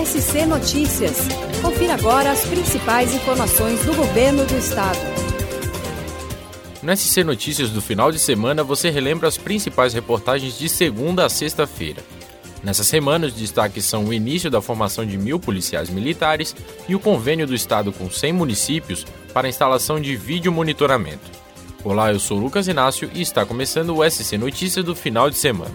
SC Notícias. Confira agora as principais informações do governo do estado. No SC Notícias do final de semana, você relembra as principais reportagens de segunda a sexta-feira. Nessa semana, os destaques são o início da formação de 1.000 policiais militares e o convênio do estado com 100 municípios para a instalação de vídeo monitoramento. Olá, eu sou Lucas Inácio e está começando o SC Notícias do final de semana.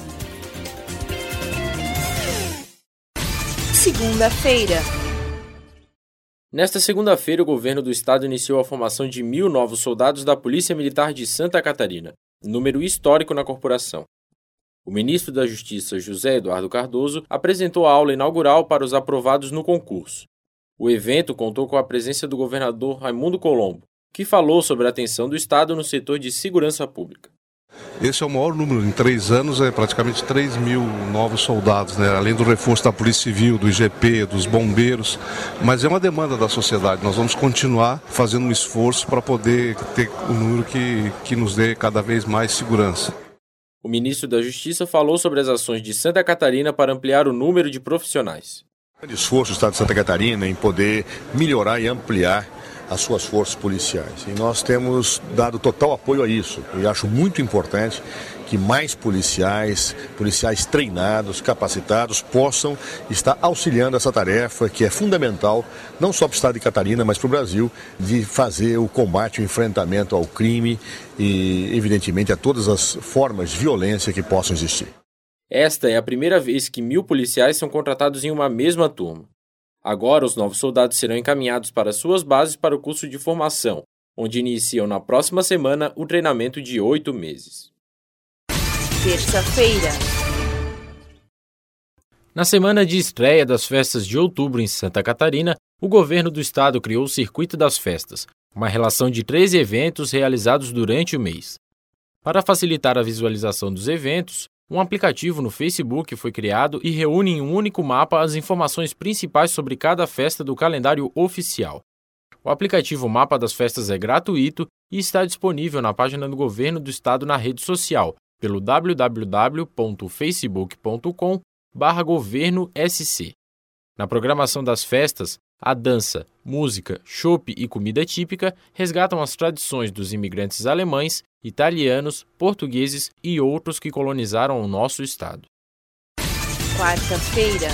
Segunda-feira. Nesta segunda-feira, o governo do estado iniciou a formação de 1.000 novos soldados da Polícia Militar de Santa Catarina, número histórico na corporação. O ministro da Justiça, José Eduardo Cardoso, apresentou a aula inaugural para os aprovados no concurso. O evento contou com a presença do governador Raimundo Colombo, que falou sobre a atenção do estado no setor de segurança pública. Esse é o maior número, em 3 anos é praticamente 3.000 novos soldados, né? Além do reforço da Polícia Civil, do IGP, dos bombeiros, mas é uma demanda da sociedade, nós vamos continuar fazendo um esforço para poder ter um número que nos dê cada vez mais segurança. O ministro da Justiça falou sobre as ações de Santa Catarina para ampliar o número de profissionais. O esforço do estado de Santa Catarina em poder melhorar e ampliar as suas forças policiais. E nós temos dado total apoio a isso. E acho muito importante que mais policiais treinados, capacitados, possam estar auxiliando essa tarefa que é fundamental, não só para o estado de Catarina, mas para o Brasil, de fazer o combate, o enfrentamento ao crime e, evidentemente, a todas as formas de violência que possam existir. Esta é a primeira vez que 1.000 policiais são contratados em uma mesma turma. Agora, os novos soldados serão encaminhados para suas bases para o curso de formação, onde iniciam na próxima semana o treinamento de 8 meses. Terça-feira. Na semana de estreia das festas de outubro em Santa Catarina, o governo do estado criou o Circuito das Festas, uma relação de 13 eventos realizados durante o mês. Para facilitar a visualização dos eventos, um aplicativo no Facebook foi criado e reúne em um único mapa as informações principais sobre cada festa do calendário oficial. O aplicativo Mapa das Festas é gratuito e está disponível na página do Governo do Estado na rede social, pelo www.facebook.com/governo-sc. Na programação das festas, a dança, música, chopp e comida típica resgatam as tradições dos imigrantes alemães, italianos, portugueses e outros que colonizaram o nosso estado. Quarta-feira.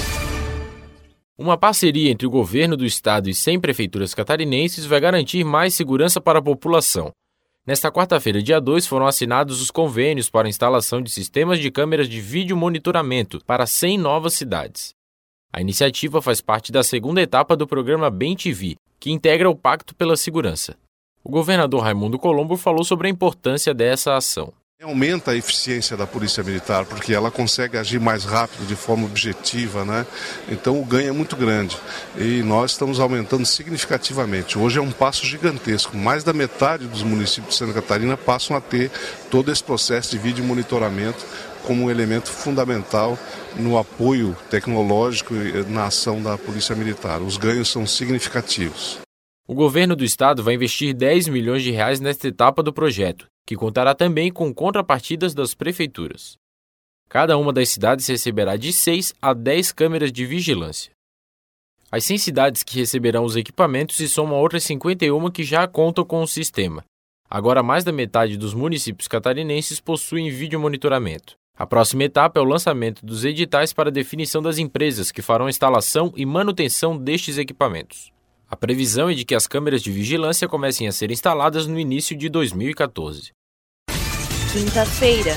Uma parceria entre o governo do estado e 100 prefeituras catarinenses vai garantir mais segurança para a população. Nesta quarta-feira, dia 2, foram assinados os convênios para a instalação de sistemas de câmeras de vídeo monitoramento para 100 novas cidades. A iniciativa faz parte da segunda etapa do programa BEM-TV, que integra o Pacto pela Segurança. O governador Raimundo Colombo falou sobre a importância dessa ação. Aumenta a eficiência da Polícia Militar, porque ela consegue agir mais rápido, de forma objetiva, né? Então o ganho é muito grande e nós estamos aumentando significativamente. Hoje é um passo gigantesco, mais da metade dos municípios de Santa Catarina passam a ter todo esse processo de vídeo monitoramento como um elemento fundamental no apoio tecnológico e na ação da Polícia Militar. Os ganhos são significativos. O governo do estado vai investir 10 milhões de reais nesta etapa do projeto, que contará também com contrapartidas das prefeituras. Cada uma das cidades receberá de 6 a 10 câmeras de vigilância. As 100 cidades que receberão os equipamentos se somam a outras 51 que já contam com o sistema. Agora, mais da metade dos municípios catarinenses possuem vídeo monitoramento. A próxima etapa é o lançamento dos editais para definição das empresas que farão a instalação e manutenção destes equipamentos. A previsão é de que as câmeras de vigilância comecem a ser instaladas no início de 2014. Quinta-feira.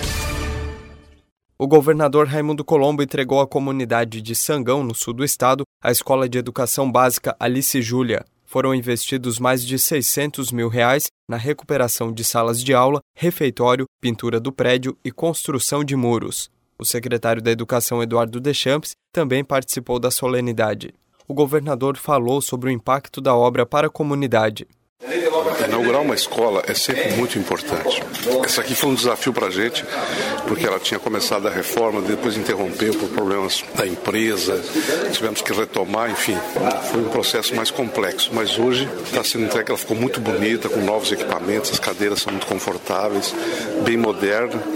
O governador Raimundo Colombo entregou à comunidade de Sangão, no sul do estado, a Escola de Educação Básica Alice Júlia. Foram investidos mais de R$600 mil na recuperação de salas de aula, refeitório, pintura do prédio e construção de muros. O secretário da Educação, Eduardo Deschamps, também participou da solenidade. O governador falou sobre o impacto da obra para a comunidade. Inaugurar uma escola é sempre muito importante. Essa aqui foi um desafio para a gente, porque ela tinha começado a reforma, depois interrompeu por problemas da empresa, tivemos que retomar, enfim, foi um processo mais complexo. Mas hoje está sendo entregue, ela ficou muito bonita, com novos equipamentos, as cadeiras são muito confortáveis, bem moderna.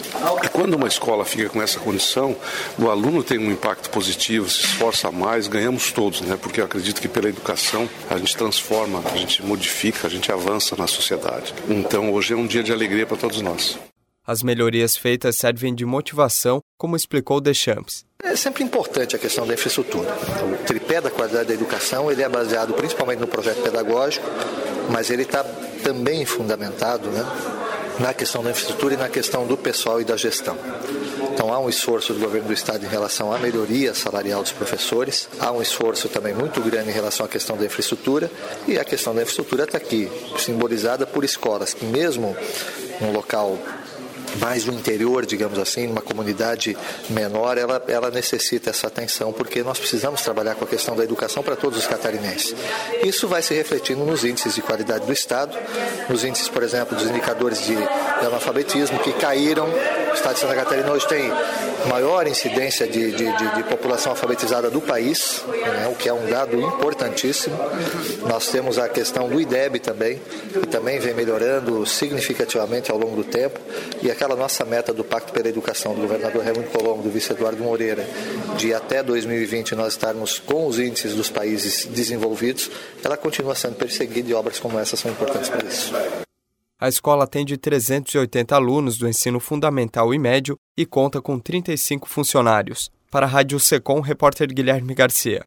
Quando uma escola fica com essa condição, o aluno tem um impacto positivo, se esforça mais, ganhamos todos, né? Porque eu acredito que pela educação a gente transforma, a gente modifica, a gente avança na sociedade. Então hoje é um dia de alegria para todos nós. As melhorias feitas servem de motivação, como explicou Deschamps. É sempre importante a questão da infraestrutura. O tripé da qualidade da educação ele é baseado principalmente no projeto pedagógico, mas ele está também fundamentado, né, na questão da infraestrutura e na questão do pessoal e da gestão. Então há um esforço do governo do estado em relação à melhoria salarial dos professores, há um esforço também muito grande em relação à questão da infraestrutura, e a questão da infraestrutura está aqui, simbolizada por escolas que mesmo num local mais do interior, digamos assim, numa comunidade menor, ela necessita essa atenção, porque nós precisamos trabalhar com a questão da educação para todos os catarinenses. Isso vai se refletindo nos índices de qualidade do Estado, nos índices, por exemplo, dos indicadores de analfabetismo que caíram. O Estado de Santa Catarina hoje tem maior incidência de população alfabetizada do país, né, o que é um dado importantíssimo. Nós temos a questão do IDEB também, que também vem melhorando significativamente ao longo do tempo, e aquela nossa meta do Pacto pela Educação do governador Raimundo Colombo, do vice Eduardo Moreira, de até 2020 nós estarmos com os índices dos países desenvolvidos, ela continua sendo perseguida, e obras como essa são importantes para isso. A escola atende 380 alunos do ensino fundamental e médio e conta com 35 funcionários. Para a Rádio Secom, repórter Guilherme Garcia.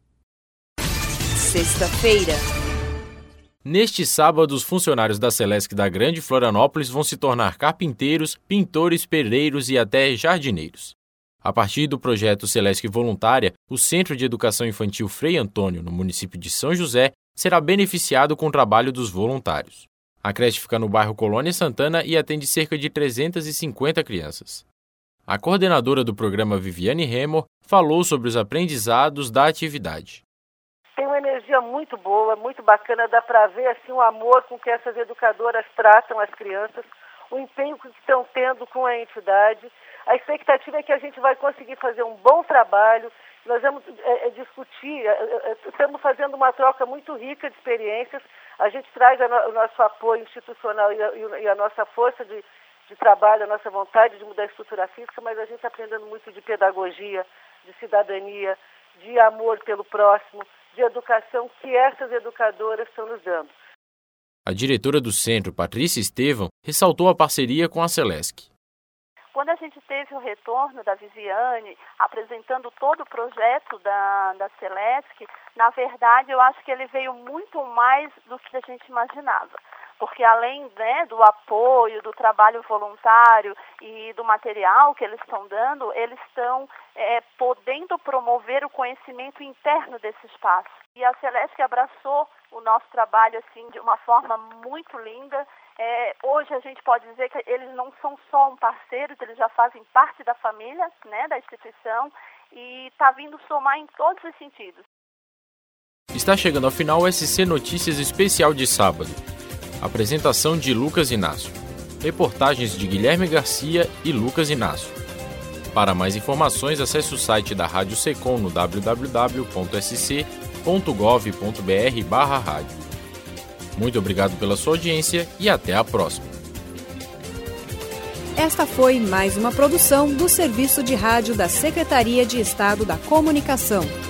Sexta-feira. Neste sábado, os funcionários da Celesc da Grande Florianópolis vão se tornar carpinteiros, pintores, pedreiros e até jardineiros. A partir do projeto Celesc Voluntária, o Centro de Educação Infantil Frei Antônio, no município de São José, será beneficiado com o trabalho dos voluntários. A creche fica no bairro Colônia Santana e atende cerca de 350 crianças. A coordenadora do programa, Viviane Remor, falou sobre os aprendizados da atividade. Tem uma energia muito boa, muito bacana, dá para ver assim, o amor com que essas educadoras tratam as crianças, o empenho que estão tendo com a entidade. A expectativa é que a gente vai conseguir fazer um bom trabalho, nós vamos discutir, estamos fazendo uma troca muito rica de experiências, a gente traz o nosso apoio institucional e a nossa força de trabalho, a nossa vontade de mudar a estrutura física, mas a gente está aprendendo muito de pedagogia, de cidadania, de amor pelo próximo, de educação que essas educadoras estão nos dando. A diretora do centro, Patrícia Estevão, ressaltou a parceria com a Celesc. Quando a gente teve o retorno da Viviane, apresentando todo o projeto da Celesc, na verdade eu acho que ele veio muito mais do que a gente imaginava. Porque além, né, do apoio, do trabalho voluntário e do material que eles estão dando, eles estão podendo promover o conhecimento interno desse espaço. E a Celesc abraçou o nosso trabalho assim, de uma forma muito linda. Hoje a gente pode dizer que eles não são só um parceiro, eles já fazem parte da família, né, da instituição, e está vindo somar em todos os sentidos. Está chegando ao final o SC Notícias Especial de sábado. Apresentação de Lucas Inácio. Reportagens de Guilherme Garcia e Lucas Inácio. Para mais informações, acesse o site da Rádio Secom no www.sc.gov.br/rádio. Muito obrigado pela sua audiência e até a próxima. Esta foi mais uma produção do Serviço de Rádio da Secretaria de Estado da Comunicação.